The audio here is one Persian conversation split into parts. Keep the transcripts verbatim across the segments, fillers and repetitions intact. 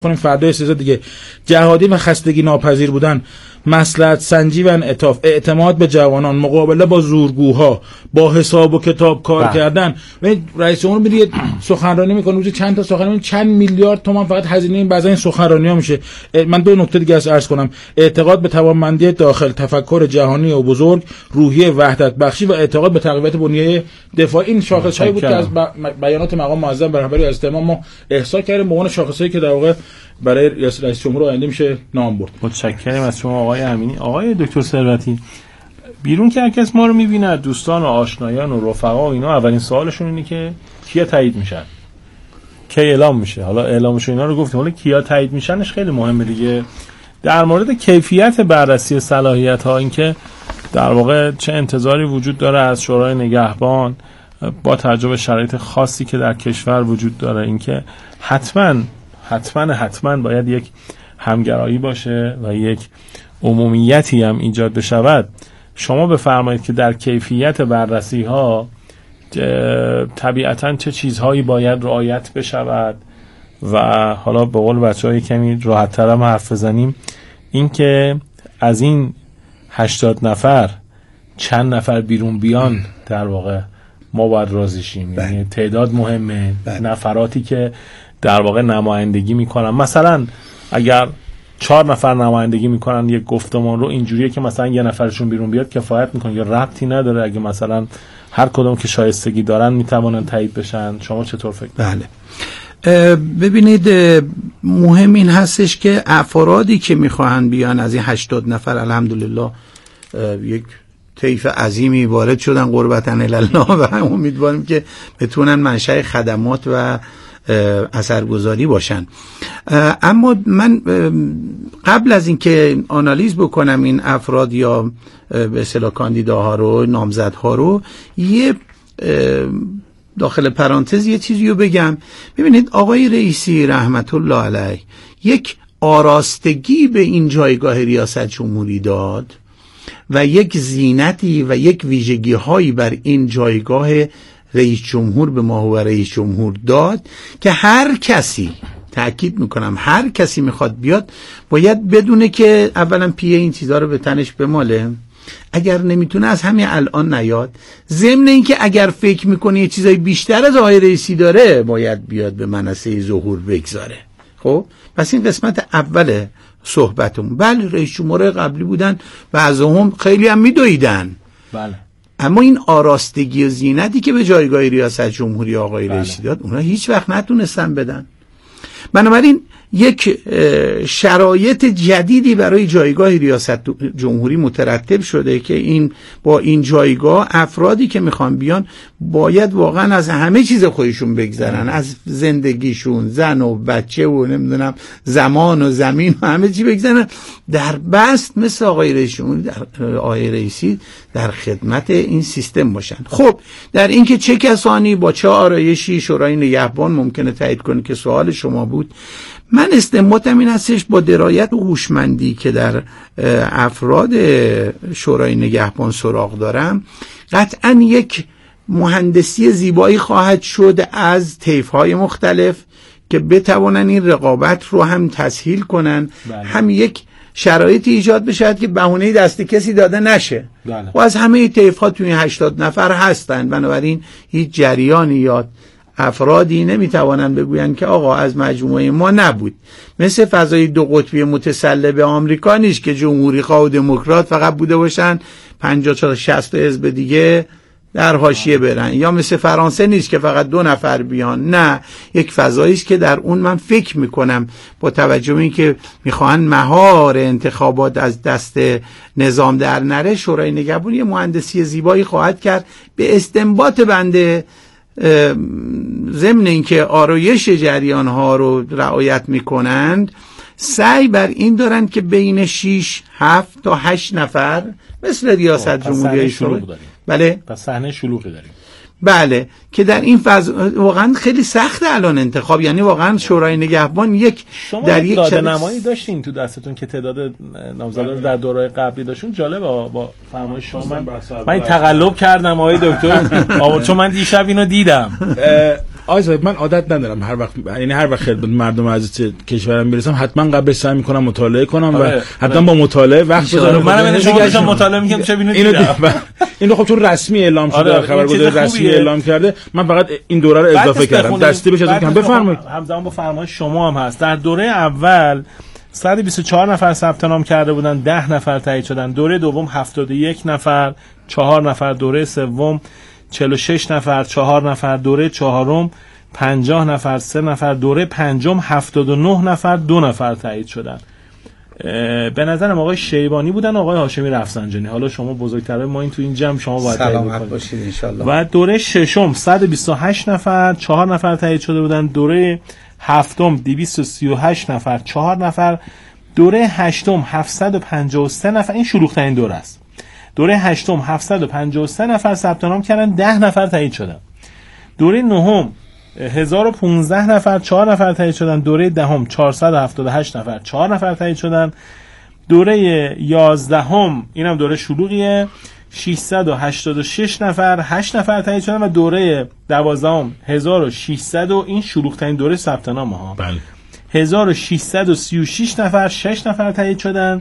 کنیم فردا سه دیگه. جهادی و خستگی ناپذیر بودن، مصلحت سنجی و انعطاف، اعتماد به جوانان، مقابله با زورگوها، با حساب و کتاب کار بله. کردن. و رئیس جمهور میره سخنرانی میکنه، روزی چند تا سخنرانی، چند میلیارد تومان فقط هزینه این بعضی این سخنرانی‌ها میشه. من دو نکته دیگه از عرض کنم: اعتقاد به توانمندی داخل، تفکر جهانی و بزرگ، روحیه وحدت بخشی و اعتقاد به تقویت بنیه دفاعی. این شاخص‌هایی بود که از بیانات مقام معظم بر رهبری از تمام ما احصا کردیم به عنوان شاخصهایی که در واقع برای رئیس جمهور آینده میشه نام برد. متشکرم از شما آقای امینی. آقای دکتر ثروتی، بیرون که هر کس ما رو میبینه، دوستان و آشنایان و رفقا و اینا، اولین سوالشون اینه که کیا تایید میشن، کی اعلام میشه. حالا اعلامش اینا رو گفتیم، حالا کیا تایید میشنش خیلی مهمه دیگه. در مورد کیفیت بررسی صلاحیت ها، این که در واقع چه انتظاری وجود داره از شورای نگهبان با توجه به شرایط خاصی که در کشور وجود داره، این که حتما حتما حتما باید یک همگرایی باشه و یک عمومیتی هم ایجاد بشود. شما بفرمایید که در کیفیت بررسی ها طبیعتاً چه چیزهایی باید رعایت بشود و حالا به قول بچه‌ها کمی راحت‌تر هم حرف بزنیم، این که از این هشتاد نفر چند نفر بیرون بیان در واقع ما باید راضی شیم. یعنی تعداد مهمه، بله. نفراتی که در واقع نمایندگی میکنن، مثلا اگر چهار نفر نمایندگی میکنن یک گفتمان رو، اینجوریه که مثلا یه نفرشون بیرون بیاد کفایت میکنه یا ربطی نداره. اگه مثلا هر کدوم که شایستگی دارن میتوانن تایید بشن. شما چطور فکر بله ببینید، مهم این هستش که افرادی که میخواهن بیان از این هشتاد نفر، الحمدلله یک طیف عظیمی وارد شدن قربتن الله و امیدواریم که بتونن منشأ خدمات و اثرگذاری باشن. اما من قبل از اینکه آنالیز بکنم این افراد یا به اصطلاح کاندیداها رو، نامزدها رو، یه داخل پرانتز یه چیزی رو بگم. ببینید آقای رئیسی رحمت الله علیه یک آراستگی به این جایگاه ریاست جمهوری داد و یک زینتی و یک ویژگی هایی بر این جایگاه رئیس جمهور به ما و رئیس جمهور داد که هر کسی، تأکید میکنم هر کسی میخواد بیاد باید بدونه که اولا پیه این چیزها رو به تنش بماله، اگر نمیتونه از همین الان نیاد، ضمن این که اگر فکر میکنه یه چیزای بیشتر از آقای رئیسی داره باید بیاد به منصه ظهور بگذاره. خب پس این قسمت اوله صحبتمون. بله رئیس جمهور قبلی بودن و از هم خیلی هم میدویدن، بله، اما این آراستگی و زینتی که به جایگاه ریاست جمهوری آقای بله. رئیسی داد، اونا هیچ وقت نتونستن بدن. بنابراین یک شرایط جدیدی برای جایگاه ریاست جمهوری مترتب شده که این با این جایگاه افرادی که میخوان بیان باید واقعا از همه چیز خودشون بگذرن، از زندگیشون، زن و بچه و نمیدونم زمان و زمین و همه چی بگذرن، در بست مثل آقای رئیسی در آقای رئیسی در خدمت این سیستم باشن. خب در اینکه چه کسانی با چه آرایشی شورای نگهبان ممکنه تایید کنه که سوال شما بود، من استنباطم این هستش با درایت و هوشمندی که در افراد شورای نگهبان سراغ دارم، قطعا یک مهندسی زیبایی خواهد شد از طیف‌های مختلف که بتوانن این رقابت رو هم تسهیل کنن، بله. هم یک شرایطی ایجاد بشه که بهونه دست کسی داده نشه، بله. و از همه طیف‌ها توی هشتاد نفر هستن، بنابراین هیچ جریانی یا افرادی نمیتوانن بگوین که آقا از مجموعه ما نبود. مثل فضای دو قطبی متسلب آمریکا نیست که جمهوری خواه و دموکرات فقط بوده باشن پنجاه تا شصت حزب دیگه در حاشیه برن، یا مثل فرانسه نیست که فقط دو نفر بیان. نه، یک فضایی است که در اون من فکر میکنم با توجه به اینکه میخوان مهار انتخابات از دست نظام در نره، شورای نگهبان یه مهندسی زیبایی خواهد کرد به استنباط بنده، ضمن اینکه آرایش جریان ها رو رعایت میکنند، سعی بر این دارن که بین شش هفت تا هشت نفر مثل ریاست جمهوری شروع داریم. بله، پس صحنه شلوغی داریم. بله، که در این فضا واقعا خیلی سخته الان انتخاب، یعنی واقعا شورای نگهبان یک در یک داده نمایی داشتین تو دستتون که تعداد نامزدان در دوره قبلی داشتون. جالبه با فرمایش شما من من تقلب کردم آقای دکتر آقا، چون من دیشب اینو دیدم. آقای صاحب من عادت ندارم هر وقت، یعنی هر وقت خدمت مردم عزیز کشورم میرسم حتما قبل سعی میکنم مطالعه کنم و حتما با مطالعه وقت بذارم. منم اینو مطالعه میکنم چه ببینید اینو خب چون رسمی اعلام شده، خبرگزاری رسمی اعلام کرده، من فقط این دوره رو اضافه کردم. دستی بشه از اینکه بفرمایید. همزمان با فرمایش شما هم هست. در دوره اول صد و بیست و چهار نفر ثبت نام کرده بودن، ده نفر تایید شدن. دوره دوم هفتاد و یک نفر، چهار نفر. دوره سوم چهل و شش نفر، چهار نفر. دوره چهارم پنجاه نفر، سه نفر. دوره پنجم هفتاد و نه نفر، دو نفر تایید شدن. به نظرم آقای شیبانی بودن، آقای هاشمی رفسنجانی. حالا شما بزرگتره ما این تو این جمع شما باید سلامت باشید ان شاء الله. و دوره ششم صد و بیست و هشت نفر، چهار نفر تایید شده بودن. دوره هفتم دویست و سی و هشت نفر، چهار نفر. دوره هشتم هفتصد و پنجاه و سه نفر، این شلوغ‌ترین دوره است. دوره هشتم هفتصد و پنجاه و سه نفر ثبت نام کردن، ده نفر تایید شدن. دوره نهم هزار و پانزده نفر، چهار نفر تایید شدن. دوره دهم چهارصد و هفتاد و هشت نفر، چهار نفر تایید شدن. دوره یازدهم اینم دوره شلوغیه، ششصد و هشتاد و شش نفر، هشت نفر تایید شدن. و دوره دوازدهم هزار و ششصد و این شلوغ‌ترین دوره ثبت نام ها. بله. هزار و ششصد و سی و شش نفر، شش نفر تایید شدن.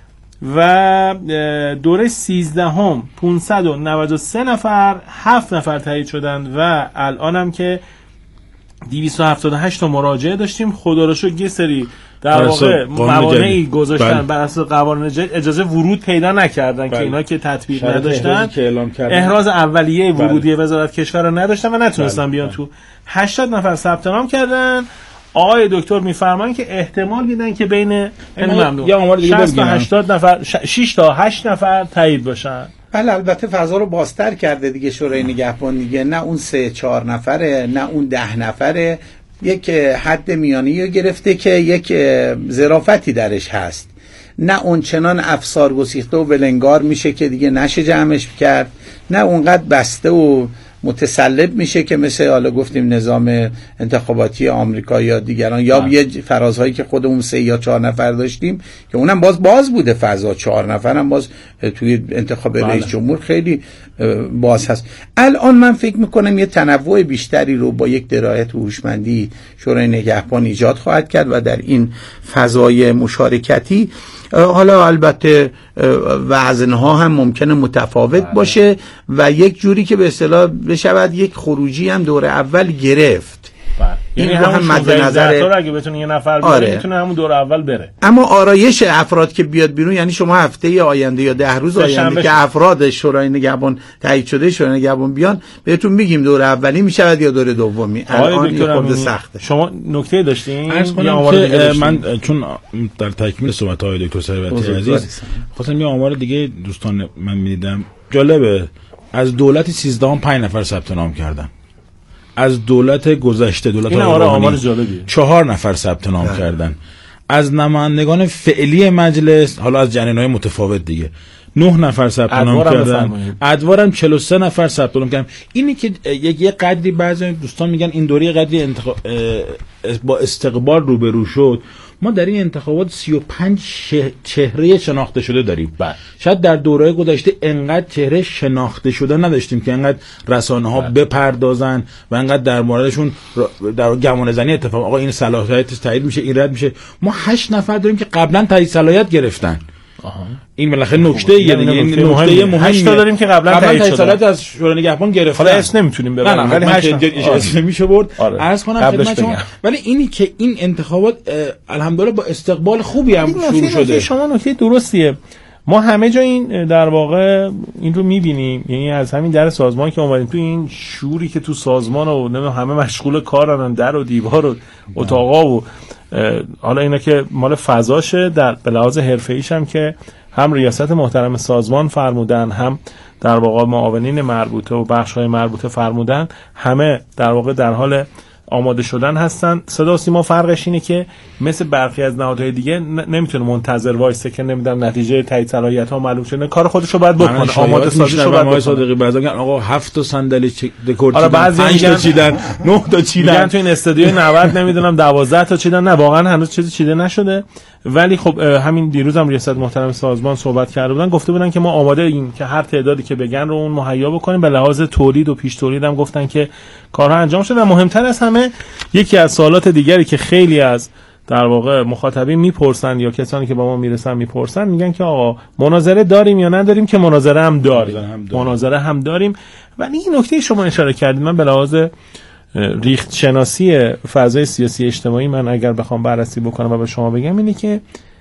و دوره سیزدهم پانصد و نود و سه نفر، هفت نفر تایید شدن. و الان هم که دویست و هفتاد و هشت تا مراجعه داشتیم. خدا رو شکر یه سری در واقع موانعی گذاشتن بر اساس قوانین جدید، اجازه ورود پیدا نکردن. بله. که اینا که تطبیق نداشتن، احراز اولیه ورودی بله. وزارت کشور رو نداشتن و نتونستن بله. بیان بله. تو. هشتاد نفر ثبت نام کردن. آقای دکتر میفرمایند که احتمال میدن که بین این ممنون یا آمار دیگه شصت تا هشتاد نفر، شش تا هشت نفر تایید باشن. بله البته فضا رو بازتر کرده دیگه شورای نگهبان دیگه، نه اون سه چهار نفره نه اون ده نفره، یک حد میانی رو گرفته که یک ظرافتی درش هست، نه اون چنان افسار گسیخته و ولنگار میشه که دیگه نشه جمعش کرد، نه اونقدر بسته و متسلب میشه که مثل حالا گفتیم نظام انتخاباتی آمریکا یا دیگران یا آه. یه فرازهایی که خودمون سه یا چهار نفر داشتیم که اونم باز باز بوده فضا، چهار نفرم باز توی انتخاب رئیس جمهور خیلی باز هست. الان من فکر میکنم یه تنوع بیشتری رو با یک درایت و هوشمندی شورای نگهبان ایجاد خواهد کرد و در این فضای مشارکتی حالا البته وزنها هم ممکنه متفاوت بله. باشه و یک جوری که به اصطلاح بشود یک خروجی هم دور اول گرفت. بله. یعنی هم مد نظر اگه بتونه یه نفر بره آره. میتونه همون دور اول بره. اما آرایش افراد که بیاد بیرون، یعنی شما هفته آینده یا ده روز آینده که افراد شورای نگهبان تایید شده شورای نگهبان بیان بهتون میگیم دور اولی میشود یا دور دومی. الان این خورده سخته. شما نکته داشتین یا آمار دیگه داشتین؟ من چون در تکمیل صحبت های دکتر ثروتی عزیز خواستم یه آمار دیگه دوستان من میدیدم جالبه. از دولت سیزده پنج نفر ثبت نام کردن. از دولت گذشته دولت آمار جالبیه چهار نفر ثبت نام ده. کردن. از نمایندگان فعلی مجلس حالا از جنین‌های متفاوت دیگه نه نفر ثبت نام کردن. ادوارم چهل و سه نفر ثبت نام کردن. اینی که یک یه قدری بعضی دوستان میگن این دوره قدری انتخاب با استقبال روبرو شد. ما در این انتخابات سی و پنج چهره شناخته شده داریم. بله. شاید در دوره گذشته انقدر چهره شناخته شده نداشتیم که انقدر رسانه ها بله. بپردازن و انقدر در موردشون در گمان زنی اتفاق آقا این صلاحیت تایید میشه این رد میشه. ما هشت نفر داریم که قبلا تایید صلاحیت گرفتن. آها. این بالاخره نکته یه دیگه این نکته مهمه. هشت تا داریم که قبلا تایید صلاحیت از شورای نگهبان گرفتن. حالا اسم نمیتونیم ببریم ولی هشت اسم میشه برد. عرض کنم خدمتتون ولی اینی که این انتخابات الحمدلله با استقبال خوبی هم شروع شده. شما نکته درستیه. ما همه جا این در واقع این رو می‌بینیم، یعنی از همین در سازمان که اومدیم تو این شوری که تو سازمان و نمیدونم همه مشغول کارن، در و دیوار و اتاقا و حالا اینا که مال فضاشه، در به لحاظ حرفه‌ایش هم که هم ریاست محترم سازمان فرمودن، هم در واقع معاونین مربوطه و بخش‌های مربوطه فرمودن، همه در واقع در حال آماده شدن هستن. صدا سیما فرقش اینه که مثل برخی از نهادهای دیگه نمیتونه منتظر وایسه که نمیدونم نتیجه تایید صلاحیت ها معلوم شه، کار خودشو باید بکنه، آماده سازیشو باید بکنه. صادقی بعضی میگن آقا هفت تا صندلی دکور چیدن، پنج تا چیدن، نه تا چیدن، میگن تو این استودیو نود نمیدونم دوازده تا چیدن. نه واقعا هنوز چیزی چیده نشده ولی خب همین دیروز هم ریاست محترم سازمان صحبت کرده بودن، گفته بودن که ما آماده ایم که هر تعدادی که بگن رو اون مهیا بکنیم. به لحاظ تولید و پیش تولید هم گفتن که کارها انجام شده. و مهمتر از همه یکی از سوالات دیگری که خیلی از در واقع مخاطبین میپرسن یا کسانی که با ما میرسن میپرسن، میگن که آقا مناظره داریم یا نداریم؟ که مناظره هم داریم، مناظره هم داریم, مناظره هم داریم. ولی این نکته شما اشاره کردید، من به لحاظ ریخت شناسی فضای سیاسی اجتماعی من اگر بخوام بررسی بکنم و به شما بگم اینه که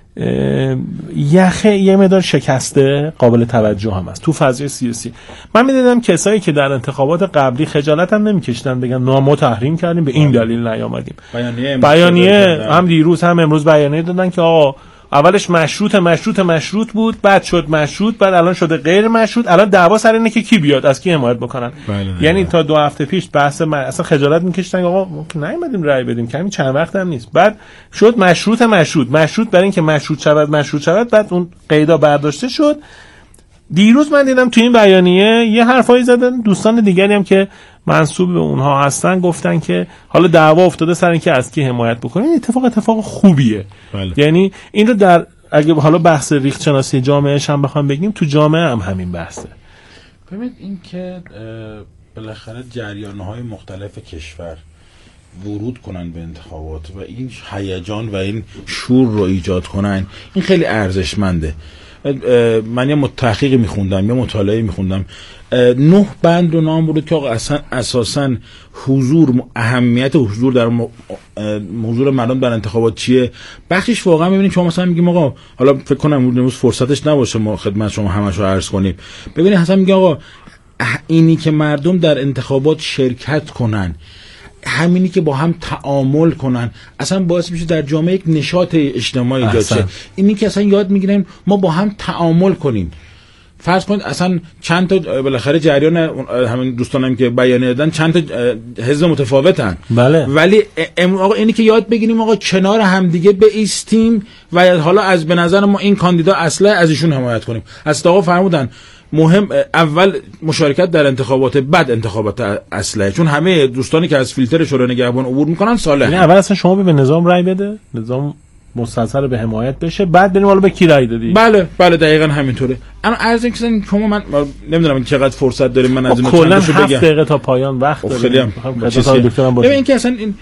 یخه یه مقدار شکسته قابل توجه هم است تو فضای سیاسی. من می‌دیدم کسایی که در انتخابات قبلی خجالت هم نمی‌کشیدن بگن نه ما تحریم کردیم به این دلیل نیامدیم. بیانیه, بیانیه هم دیروز هم امروز بیانیه دادن که آقا اولش مشروط مشروط مشروط بود، بعد شد مشروط، بعد الان شده غیر مشروط. الان دعوا سر اینه که کی بیاد از کی حمایت بکنن. یعنی بله. تا دو هفته پیش بحث من اصلا خجالت می‌کشیدن آقا ما که نیومدیم رأی بدیم، کمی چند وقت هم نیست. بعد شد مشروط مشروط مشروط برای اینکه مشروط شود مشروط شود، بعد اون قیدا برداشته شد. دیروز من دیدم تو این بیانیه یه حرفایی زدن دوستان دیگری هم که منسوب به اونها هستن، گفتن که حالا دعوا افتاده سر اینکه از کی حمایت بکنین. این اتفاق اتفاق خوبیه. بله. یعنی این رو در اگه حالا بحث ریخت شناسی جامعهش هم بخوام بگیم، تو جامعه هم همین بحثه. ببینید این که بالاخره جریان‌های مختلف کشور ورود کنن به انتخابات و این هیجان و این شور رو ایجاد کنن، این خیلی ارزشمنده. من یه تحقیقی میخوندم، یه مطالعه میخوندم، نه بند رو نام برد که اصلا اساساً حضور، اهمیت حضور در م... حضور مردم در انتخابات چیه. بخشش واقعا میبینید شما مثلا میگیم آقا حالا فکر کنم امروز فرصتش نباشه ما خدمت شما همش رو عرض کنیم. ببینید حسن میگه آقا اینی که مردم در انتخابات شرکت کنن، همینی که با هم تعامل کنن، اصلا باعث میشه در جامعه یک نشاط اجتماعی ایجاد شه. اینی که اصلا یاد میگیریم ما با هم تعامل کنیم. فرض کنید اصلا چند تا بالاخره جریان همین دوستانم که بیانیه دادن چند تا حزب متفاوتن، بله. ولی آقا اینی که یاد بگیریم آقا کنار همدیگه بایستیم و حالا از به نظر ما این کاندیدا اصلا از ایشون حمایت کنیم. از آقا فرمودن مهم اول مشارکت در انتخابات، بعد انتخابات اصله، چون همه دوستانی که از فیلتر شورای نگهبان عبور میکنن صالح. یعنی اول اصلا شما به نظام رای بده، نظام مستنصر به حمایت بشه، بعد بریم حالا به کی رای دادی. بله بله دقیقاً همینطوره. اما عرض اینکه شما من نمیدونم چقدر فرصت داریم من از این کلا هفت دقیقه تا پایان وقت داریم. خیلی هم دکترم ببین که اصلا این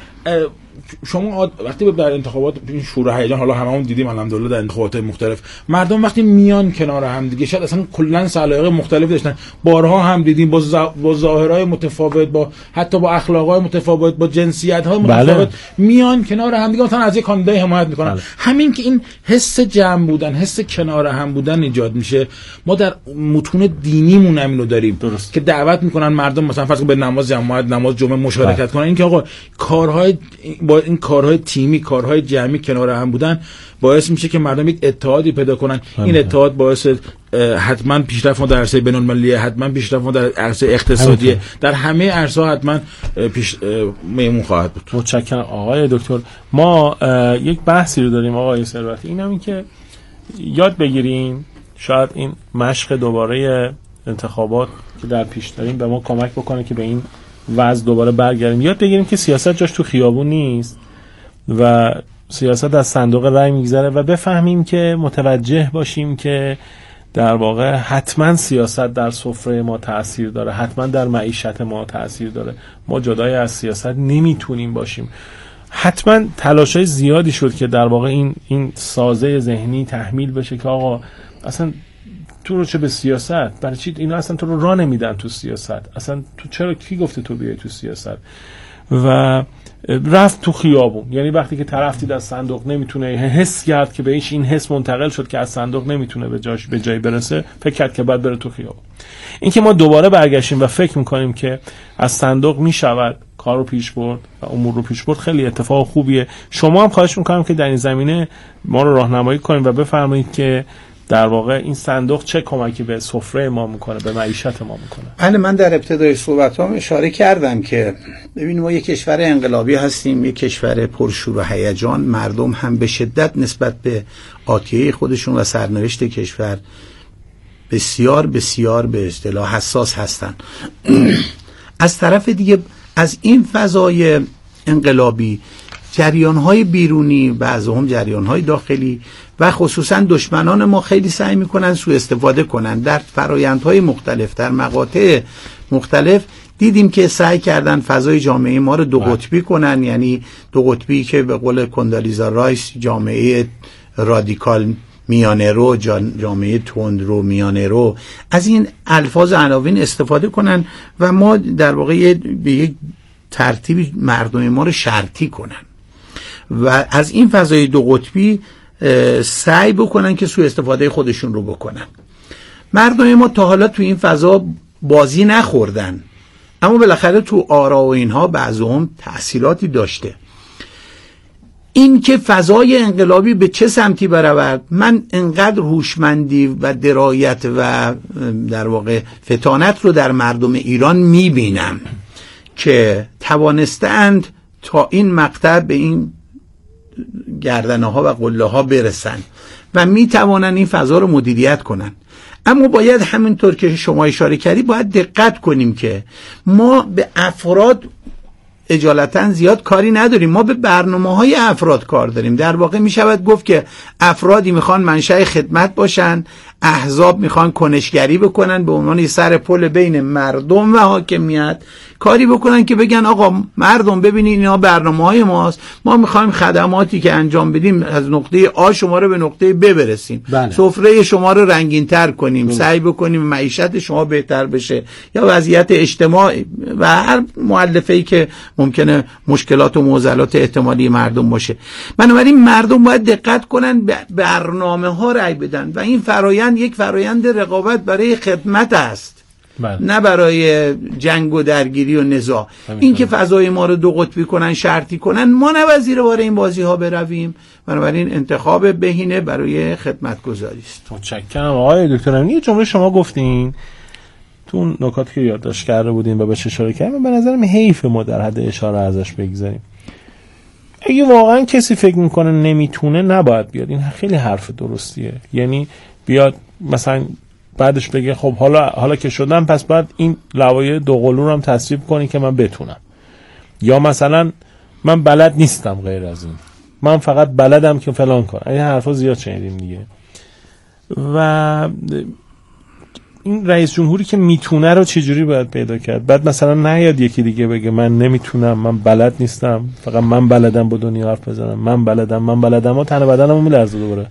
شما وقتی در انتخابات این شور و هیجان، حالا هممون دیدیم الحمدلله در انتخابات مختلف مردم وقتی میان کنار هم دیگه، شاید اصلا کلا سلایق مختلف داشتن، بارها هم دیدیم با ز... با ظاهرهای متفاوت، با حتی با اخلاقهای متفاوت، با جنسیت‌های متفاوت، بله. میان کنار هم دیگه مثلا از یک کاندیدای حمایت میکنن. بله. همین که این حس جمع بودن، حس کنار هم بودن ایجاد میشه. ما در متون دینیمون همینو داریم. درست. که دعوت میکنن مردم مثلا فرض کن به نماز جماعت، نماز جمعه مشارکت بله. کنن. این که آقا کارهای با این کارهای تیمی، کارهای جمعی کنار هم بودن باعث میشه که مردم یک اتحادی پیدا کنن. همه. این اتحاد باعث حتما پیشرفت ما در عرصه بین‌المللی، حتما پیشرفت ما در عرصه اقتصادی، همه. در همه عرصه‌ها حتما پیش میمون خواهد بود. متشکرم آقای دکتر. ما یک بحثی رو داریم آقای ثروتی، اینم این که یاد بگیریم شاید این مشق دوباره انتخابات که در پیش داریم به ما کمک بکنه که به این وضع دوباره برگردیم. یاد بگیریم که سیاست جاش تو خیابون نیست و سیاست از صندوق رای میگذره و بفهمیم که متوجه باشیم که در واقع حتما سیاست در سفره ما تأثیر داره، حتما در معیشت ما تأثیر داره. ما جدای از سیاست نمیتونیم باشیم. حتما تلاشای زیادی شد که در واقع این این سازه ذهنی تحمیل بشه که آقا اصلا تو رو چه به سیاست، برای چی اینا اصلا تو رو راه نمیدن تو سیاست، اصلا تو چرا کی گفته تو بیای تو سیاست. و رفت تو خیابون، یعنی وقتی که طرف دید از صندوق نمیتونه، حس کرد که بهش این حس منتقل شد که از صندوق نمیتونه به جاش به جای برسه، فکر کرد که بعد بره تو خیابون. این که ما دوباره برگشتیم و فکر میکنیم که از صندوق میشود کار رو پیش برد و امور رو پیش برد، خیلی اتفاق خوبیه. شما هم خواهش میکنم که در این زمینه ما رو راهنمایی کنید و بفرمایید که در واقع این صندوق چه کمکی به سفره ما میکنه، به معیشت ما میکنه. بله، من در ابتدای صحبتام اشاره کردم که ببین ما یک کشور انقلابی هستیم، یک کشور پرشور و هیجان، مردم هم به شدت نسبت به آتیه خودشون و سرنوشت کشور بسیار بسیار به اصطلاح حساس هستن. از طرف دیگه از این فضای انقلابی جریان‌های بیرونی، بعضهم جریان‌های داخلی و خصوصا دشمنان ما خیلی سعی می‌کنن سوء استفاده کنن در فرآیندهای مختلف، در مقاطع مختلف. دیدیم که سعی کردن فضای جامعه ما رو دو قطبی کنن، یعنی دو قطبی که به قول کندالیزا رایس جامعه رادیکال میانه رو، جامعه تند رو میانه رو، از این الفاظ عناوین استفاده کنن و ما در واقع به یک ترتیب مردم ما رو شرطی کنن و از این فضای دو قطبی سعی بکنن که سوء استفاده خودشون رو بکنن. مردم ما تا حالا تو این فضا بازی نخوردن، اما بالاخره تو آرا و اینها بعضهم تأثیراتی داشته. این که فضای انقلابی به چه سمتی برود، من انقدر هوشمندی و درایت و در واقع فتانت رو در مردم ایران میبینم که توانستند تا این مقطع به این گردنه ها و قله ها برسن و میتوانند این فضا رو مدیریت کنن. اما باید همینطور که شما اشاره کردی باید دقت کنیم که ما به افراد اجالتا زیاد کاری نداریم، ما به برنامه های افراد کار داریم. در واقع می شود گفت که افرادی میخوان منشأ خدمت باشن، احزاب میخوان کنشگری بکنن، به عنوان سر پل بین مردم و حاکمیت کاری بکنن که بگن آقا مردم ببینید اینا برنامه های ماست، ما میخوایم خدماتی که انجام بدیم از نقطه آ شما رو به نقطه ب برسیم، سفره شما رو رنگین تر کنیم، بله. سعی بکنیم معیشت شما بهتر بشه یا وضعیت اجتماعی و هر مؤلفه‌ای که ممکنه مشکلات و معضلات احتمالی مردم باشه. بنابراین مردم باید دقت کنن، به برنامه ها رأی بدن و این فرایند یک فرایند رقابت برای خدمت است، بله. نه برای جنگ و درگیری و نزاع. این که فضای ما رو دو قطبی کنن، شرطی کنن، ما نوازی رو برای این بازی ها برویم. بنابراین انتخاب بهینه برای خدمتگزاری است. متشکرم آقای دکتر امینی. یه جمله شما گفتین تو اون نکاتی که یادداشت کرده بودین و بهش اشاره کردیم، به نظرم حیف ما در حد اشاره ازش بگذاریم. اگه واقعا کسی فکر میکنه نمیتونه، نباید بیاد. این خیلی حرف درستیه. یعنی بیاد مثلا بعدش بگه خب حالا حالا که شدم پس باید این لوایح دوقلو رو هم تصویب کنی که من بتونم، یا مثلا من بلد نیستم غیر از این، من فقط بلدم که فلان کنم. این حرفا زیاد شنیدیم دیگه. و این رئیس جمهوری که میتونه رو چجوری باید پیدا کرد؟ بعد مثلا نیاد یکی دیگه بگه من نمیتونم، من بلد نیستم، فقط من بلدم با دنیا حرف بزنم، من بلدم من بلدم و تن بدنمو میلرزه دوباره.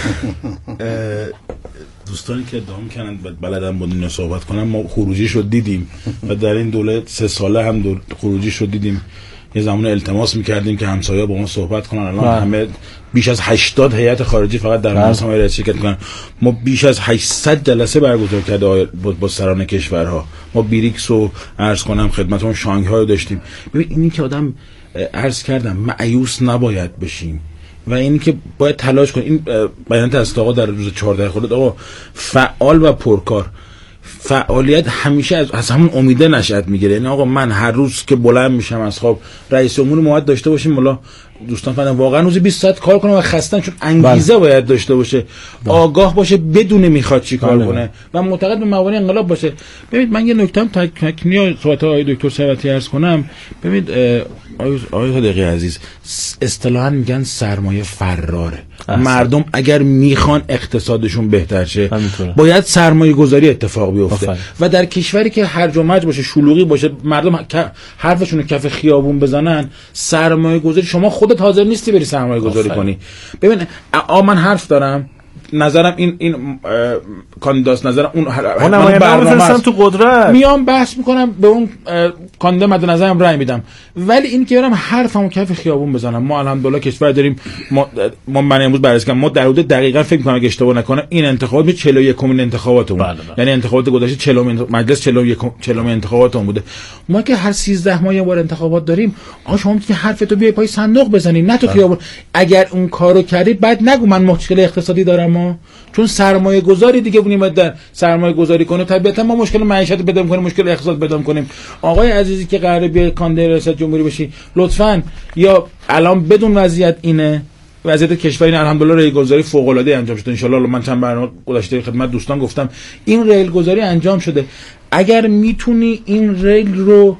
دوستانی که ادعا میکنن بلدم با دنیا صحبت کنم، ما خروجی شد دیدیم و در این دوله سه ساله هم دور خروجی شد دیدیم. یه زمان التماس میکردیم که همسایه‌ها با ما صحبت کنن، الان بله. همه بیش از هشتاد هیئت خارجی فقط در مراسم رئیس شرکت میکنن. ما بیش از هشتصد جلسه برگزار کرده با سران کشورها. ما بیریکس رو عرض کنم خدمتون، شانگهای داشتیم. ببین اینی که آدم عرض کردم مایوس نباید بشیم و اینی که باید تلاش کنیم. این بیانات از آقا در روز چهارده خرداد، آقا فعال و پرکار. فعالیت همیشه از, از همون امیده نشأت میگیره. یعنی آقا من هر روز که بلند میشم از خواب رئیس جمهور موعد داشته باشیم، والا دوستان فهمیدن واقعا روزی بیست ساعت کار کنه و خستن، چون انگیزه بله. باید داشته باشه، بله. آگاه باشه، بدون میخواد چی کار بله. کنه و معتقد به موانع انقلاب باشه. ببینید من یه نکته هم تکنیه صحبت آقای دکتر ثروتی عرض کنم. ببینید آقای صادقی عزیز، اصطلاحاً میگن سرمایه فراره. احسن. مردم اگر میخوان اقتصادشون بهتر شه باید سرمایه گذاری اتفاق بیفته آفر. و در کشوری که هرج و مرج باشه، شلوغی باشه، مردم حرفشون رو کف خیابون بزنن، سرمایه گذاری، شما خودت حاضر نیستی بری سرمایه گذاری کنی. ببین آ من حرف دارم، نظرم این این کاندیداس، نظرم اون من برنامه‌ام تو قدرت میام بحث میکنم، به اون کاندید مد نظرم رأی میدم، ولی این که برم حرفمو کف خیابون بزنم. ما الحمدلله کشور داریم، ما, ما من امروز بررسی کردم، ما در حدود دقیقاً فکر میکنم اگه اشتباه نکنم این انتخابات به چهل و یکمین انتخاباتمون، بله بله. یعنی انتخابات گذشته چهلمین مجلس چهلمین انتخاباتمون بوده. ما که هر سیزده ماه یه بار انتخابات داریم. آقا شما میگی حرفتو بیای پای صندوق بزنی، نه تو خیابون. اگر اون کارو کردی بعد نگو من مشکل اقتصادی دارم، ما چون سرمایه گذاری دیگه بونیم در سرمایه گذاری کنه، طبیعتا ما مشکل معیشت پیدا کنیم، مشکل اقتصاد پیدا کنیم. آقای عزیزی که قراره بیای کاندید ریاست جمهوری بشی، لطفاً یا الان بدون وضعیت اینه، وضعیت کشور این الحمدلله ریل گذاری فوق العاده انجام شده. ان شاء الله من چند برنامه گذشته خدمت دوستان گفتم این ریل گذاری انجام شده. اگر میتونی این ریل رو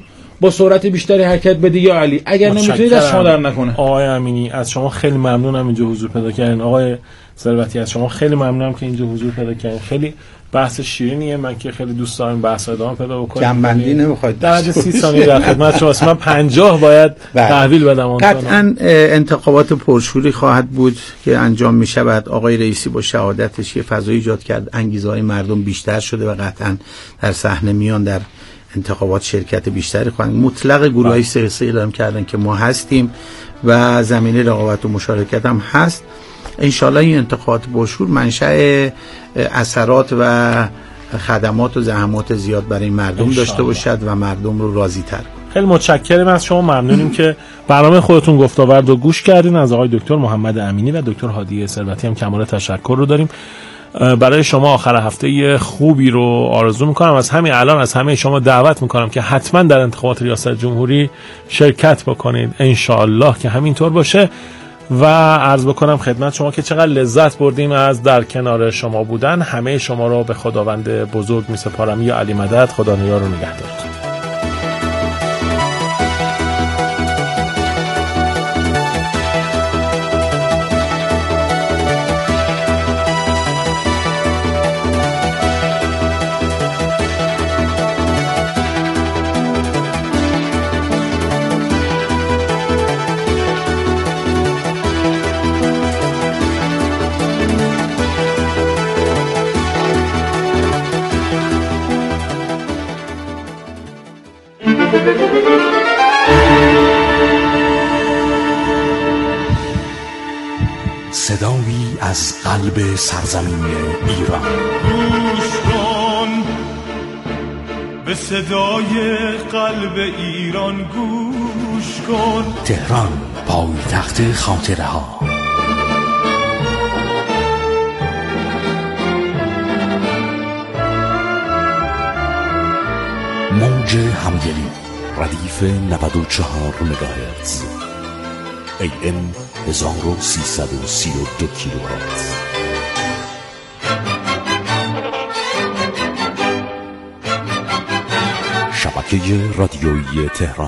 با سرعت بیشتری حرکت بده یا علی. اگر نمیتونید از شما در نکنه. آقای امینی از شما خیلی ممنونم اینجا حضور پیدا کردین. آقای ثروتی از شما خیلی ممنونم که اینجا حضور پیدا کردین. خیلی بحث شیرینیه، من که خیلی دوست دارم بحث ادامه پیدا بکنم. جنبندی نمیخواید در سی ثانیه در خدمت شماست. من پنجاه باید تحویل بدم. قطعا انتخابات پرشوری خواهد بود که انجام می شود. آقای رئیسی با شهادتش یه فضایی ایجاد کرد، انگیزه‌های مردم بیشتر شده و قطعا در صحنه میان در انتخابات شرکت بیشتری خواهند. مطلق گروه‌های سیاسی اعلام کردن که ما هستیم و زمینه رقابت و مشارکت هم هست. انشالله این انتخابات پرشور منشأ اثرات و خدمات و زحمات زیاد برای مردم داشته باشد و مردم رو راضی تر. خیلی متشکرم از شما، ممنونیم که برنامه خودتون گفت آورد و گوش کردین. از آقای دکتر محمد امینی و دکتر هادی ثروتی هم کمال تشکر رو داریم. برای شما آخر هفته خوبی رو آرزو میکنم. از همین الان از همه شما دعوت میکنم که حتما در انتخابات ریاست جمهوری شرکت بکنید، انشاءالله که همینطور باشه. و عرض بکنم خدمت شما که چقدر لذت بردیم از در کنار شما بودن. همه شما رو به خداوند بزرگ میسپارم. یا علی مدد، خدا نیار و نگهدارتون. صدایی از قلب سرزمین ایران. گوش کن به صدای قلب ایران، گوش کن. تهران، پایتخت خاطره ها. موج همدلی، ردیف نود و چهار مگاهرتز، ای ام هزار و سیصد و سی و دو کیلوهرتز. شبکه رادیویی تهران.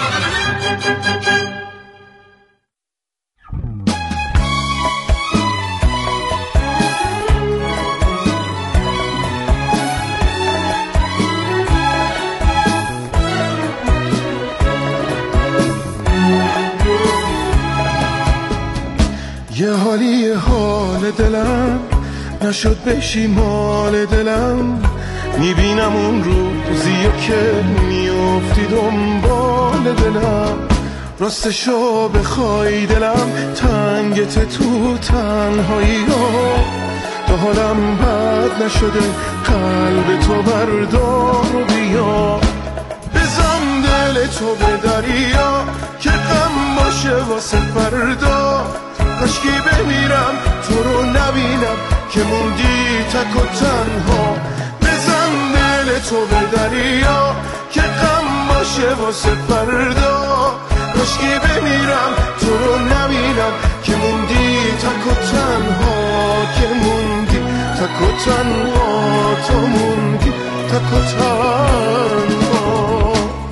یه حالی حال دلم نشد بشی مال دلم، میبینم اون روزیو که میافتی دنبال دلم. راستشو بخوای دلم تنگت تو تنهایی ها، تا حالم بد نشده قلب تو بردار و بیا. بزن دل تو به دریا که غم باشه واسه فردا، کاشکی بمیرم تو رو نبینم که موندی تک و تنها. بزن دل تو به دریا که غم باشه واسه فردا، کاشکی بمیرم تو رو نبینم که موندی تک و تنها. که موندی تک و تنها، تو موندی تک و تنها.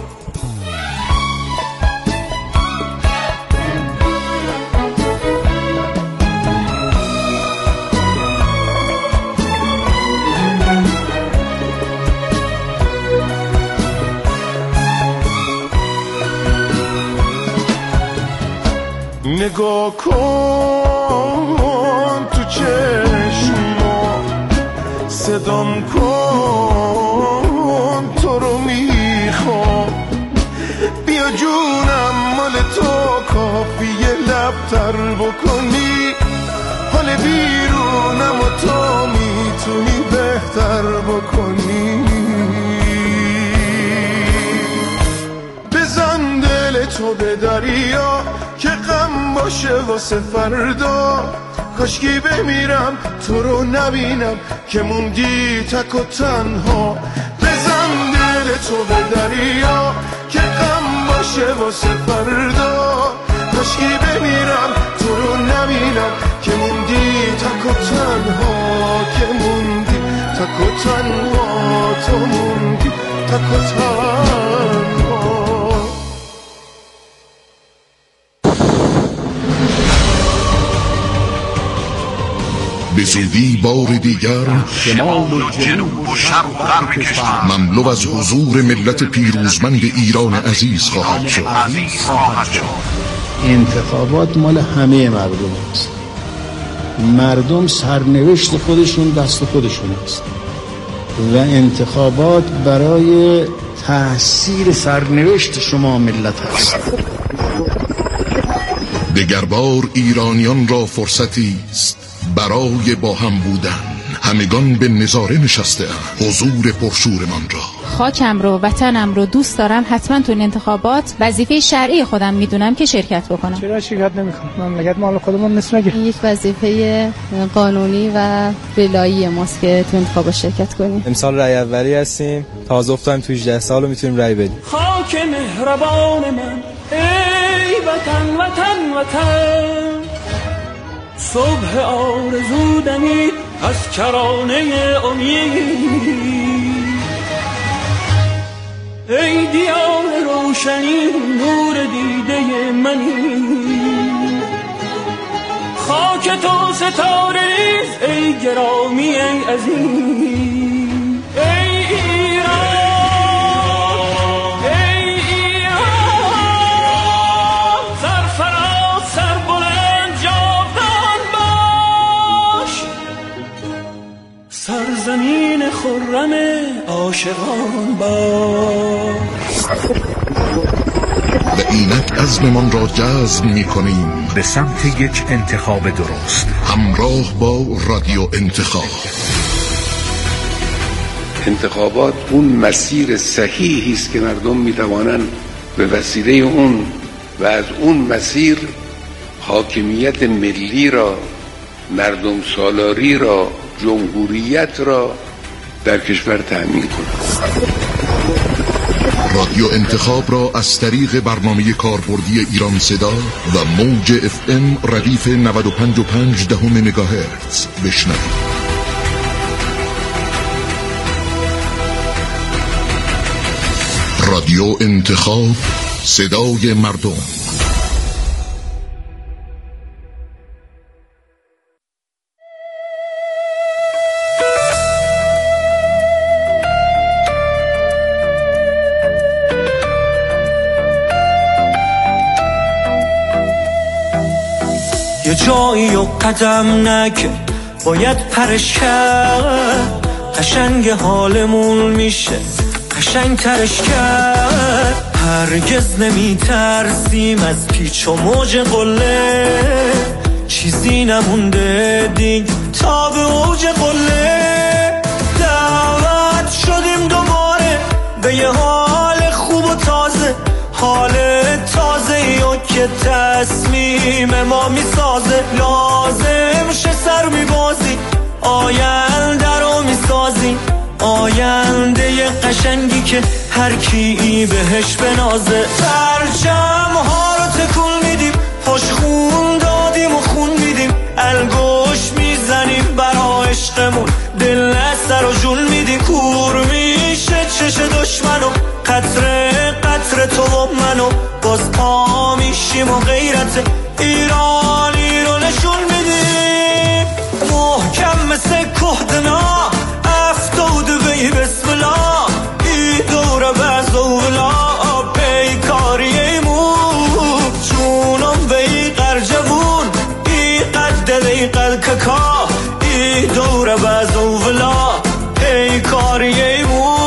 نگاه کن تو چشما، صدام کن تو رو میخوام. بیا جونم مال تو کافیه لبتر بکنی، حال بیرونم و تو میتونی بهتر بکنی. بزن دل تو به دریا که غم باشه واسه فردا، کاشکی بمیرم تو رو نبینم که موندی تک و تنها. بزن دل تو به دریا که غم باشه واسه فردا، کاشکی بمیرم تو رو نبینم که موندی تک و تنها. که موندی تک و تنها، تو موندی تک و تنها. به زودی بار دیگر شمال و جنوب و شرق و غرب کشور مملو از حضور ملت پیروزمند ایران عزیز خواهد شد. انتخابات مال همه مردم است. مردم سرنوشت خودشون دست خودشون است و انتخابات برای تحصیل سرنوشت شما ملت هست. دگربار ایرانیان را فرصتی است برای با هم بودن. همگان به نظاره نشسته اند حضور پرشورمان را. خاکم رو، وطنم رو دوست دارم. حتما تو این انتخابات وظیفه شرعی خودم میدونم که شرکت بکنم. چرا شرکت نمیکنم؟ مملکت مال خودمون نیست مگه؟ یک وظیفه قانونی و ولایی ماست که تو انتخابات شرکت کنیم. امسال رای اولی هستیم. تازه افتادیم تو هجده سال و میتونیم رای بدیم. خاک مهربان من ای وطن وطن وطن، صبح آرزو دمید از کرانه امید. ای دیار روشنی نور دیده منی، خاک تو ستاره ریز ای گرامی ای عزیز. ای ایران ای ایران، سرفراز سر بلند جاودان باش، سرزمین خرم عاشقان باش. و اینک عزممان را جزم می کنیم به سمت یک انتخاب درست، همراه با رادیو انتخاب. انتخابات اون مسیر صحیحی است که مردم می توانند به وسیله اون و از اون مسیر حاکمیت ملی را، مردم سالاری را، جمهوریت را در کشور تأمین کنند. رادیو انتخاب را از طریق برنامه کاربردی ایران صدا و موج اف ام ردیف نود و پنج و پنج دهم مگاهرتز بشنوید. رادیو انتخاب، صدای مردم. یه جایی و قدم نکه باید پرش کرد، قشنگ حالمون میشه قشنگ ترش کرد. هرگز نمی ترسیم از پیچ و موج قله، چیزی نمونده دیگه تا به اوج قله. دعوت شدیم دوباره به یه حال خوب و تازه، حال تازه یا که تصمیم ما میسازه. لازم شه سر میبازی، آینده رو میسازی، آینده قشنگی که هر کی بهش بنازه. پرچم ها رو تکون میدیم، پشت خون دادیم و خون میدیم، الگوش میزنیم برا عشقمون، دل سر و جون میدیم. کور میشه چش دشمنو، قطره قطره تو و منو، باز پا میشیم و غیرت ایرانی رو نشون میدیم. محکم مثل کهدنا افتاد بی بسم الله، ای دوره بزولا پیکاری ایمون، چونم بی قرجبون ای قد دی قد ککا، ای دوره بزولا پیکاری ایمون.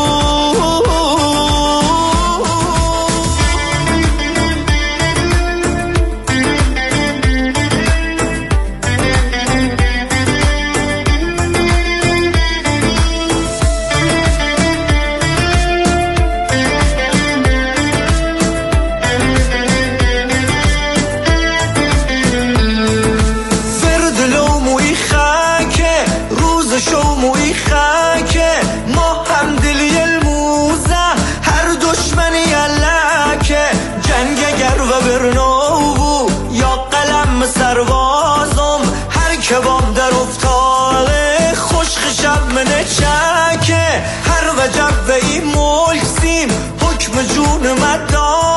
هر وجب به این ملک سیم حکم جون مدار